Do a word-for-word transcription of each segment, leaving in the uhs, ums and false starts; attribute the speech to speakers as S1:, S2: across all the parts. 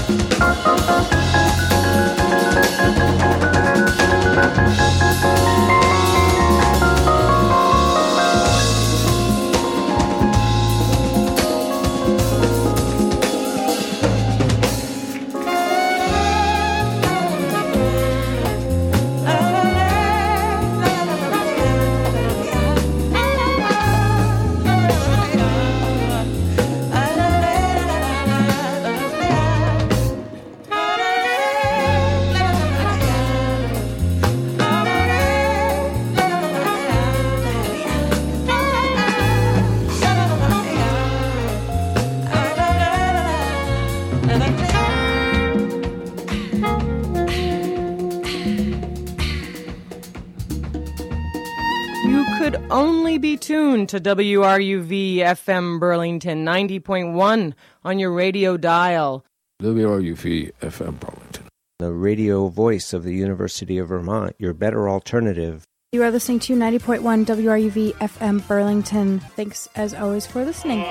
S1: Only be tuned to W R U V F M Burlington ninety point one on your radio dial.
S2: W R U V F M Burlington,
S3: the radio voice of the University of Vermont, your better alternative.
S4: You are listening to ninety point one W R U V F M Burlington. Thanks as always for listening.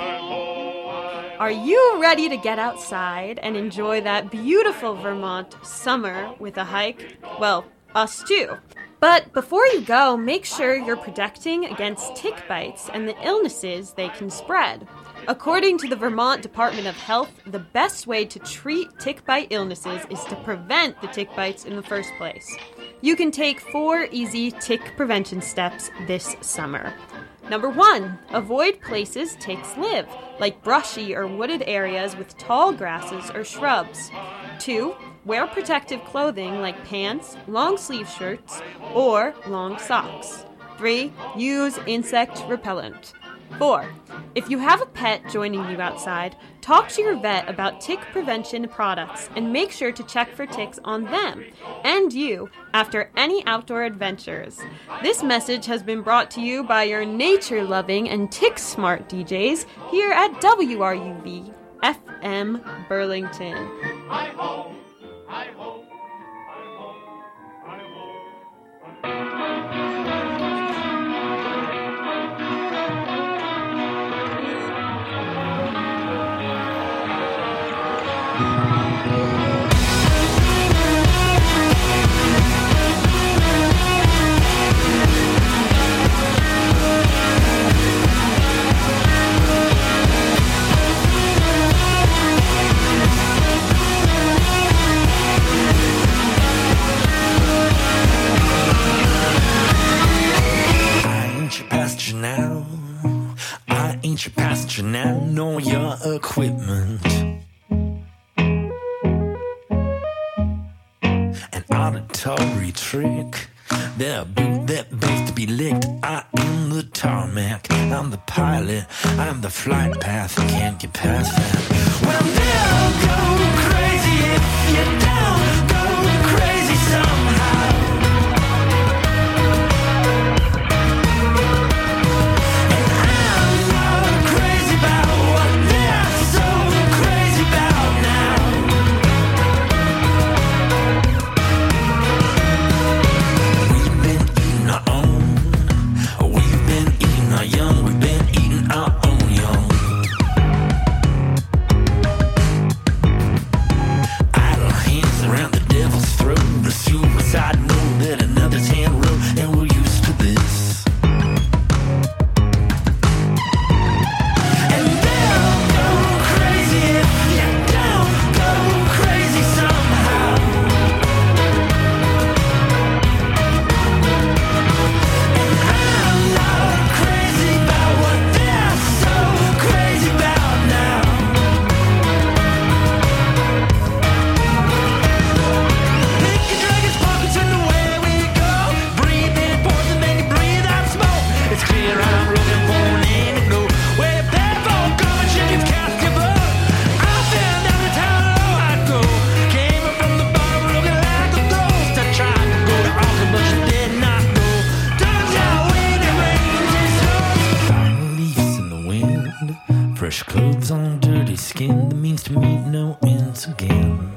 S5: Are you ready to get outside and enjoy that beautiful Vermont summer with a hike? Well, us too. But before you go, make sure you're protecting against tick bites and the illnesses they can spread. According to the Vermont Department of Health, the best way to treat tick bite illnesses is to prevent the tick bites in the first place. You can take four easy tick prevention steps this summer. Number one, avoid places ticks live, like brushy or wooded areas with tall grasses or shrubs. Two, wear protective clothing like pants, long sleeve shirts, or long socks. Three, use insect repellent. Four, if you have a pet joining you outside, talk to your vet about tick prevention products and make sure to check for ticks on them and you after any outdoor adventures. This message has been brought to you by your nature-loving and tick-smart D Js here at W R U V F M Burlington. Hi-ho, hi-ho.
S6: Now, I ain't your passenger now, know your equipment. An auditory trick, they're boot that begs to be licked. I am the tarmac, I'm the pilot, I'm the flight path, I can't get past that. Well, they'll go crazy if you don't go crazy somehow. Fresh clothes on dirty skin, that means to meet no ends again.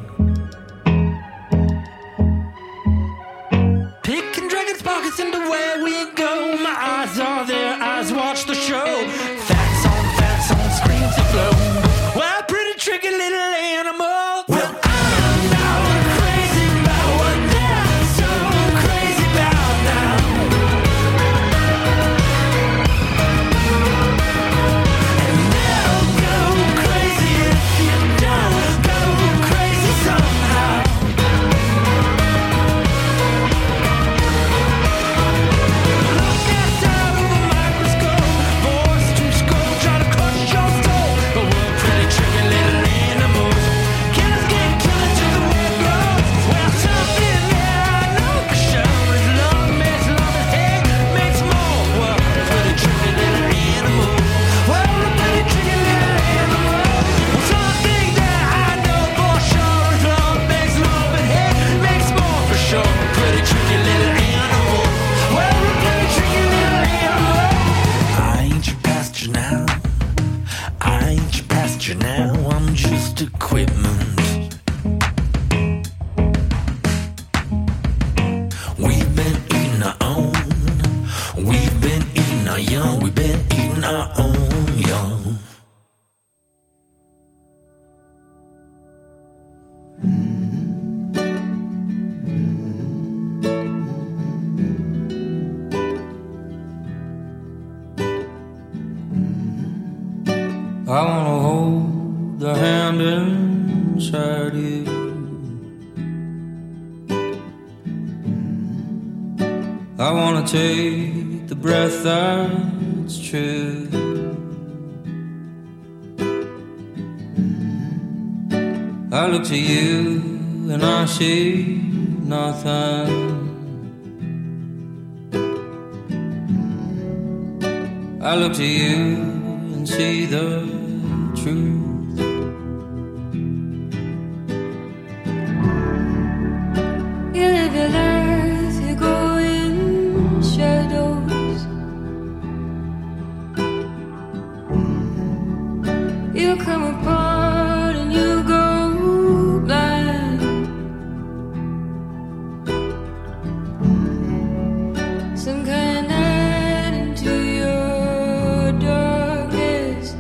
S6: Picking dragons' pockets into where we go. My eyes are there, eyes watch the show. Facts on facts on screens of flow. Well, pretty tricky little animal. Well, I
S7: without you. I wanna take the breath that's true. I look to you and I see nothing. I look to you and see the truth.
S8: You live your life, you go in shadows. You come apart and you go blind. Some kind night into your darkness.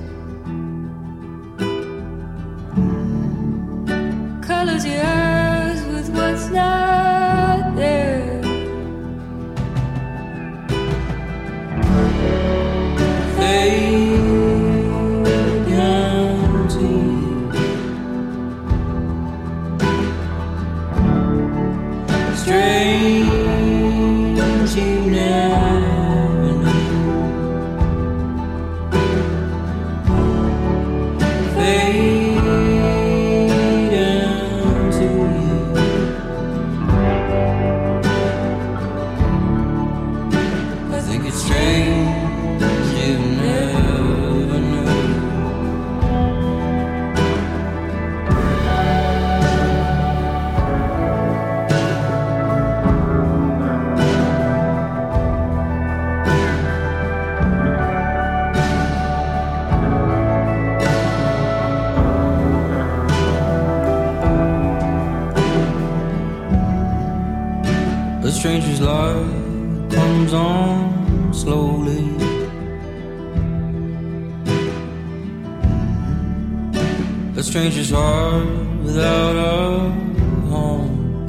S8: Colors your eyes with what's not there.
S7: Fade down to you. Strange you never knew. Fade down to you. I think it's strange you never knew. A stranger's life comes on slowly. A stranger's heart without a home.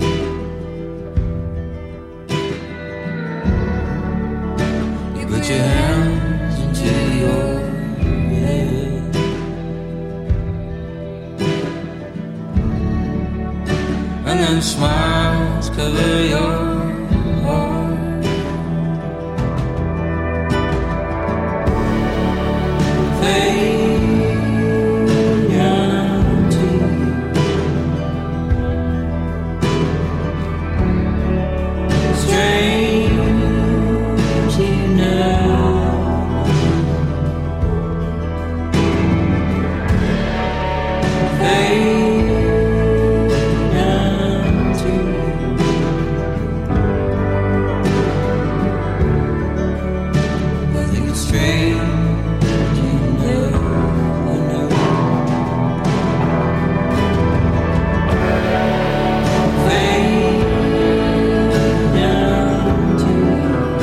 S7: You put your hands into your head and then smiles cover your heart. Fade down to you. Strange you know. Fade down to you. I think it's strange you never know. Fade down to you.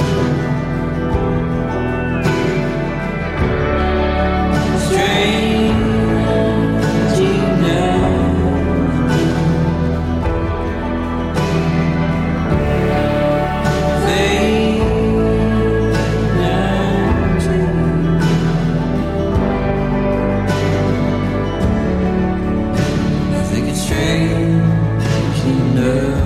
S7: Strange you never Fade down to you. I think it's strange you know.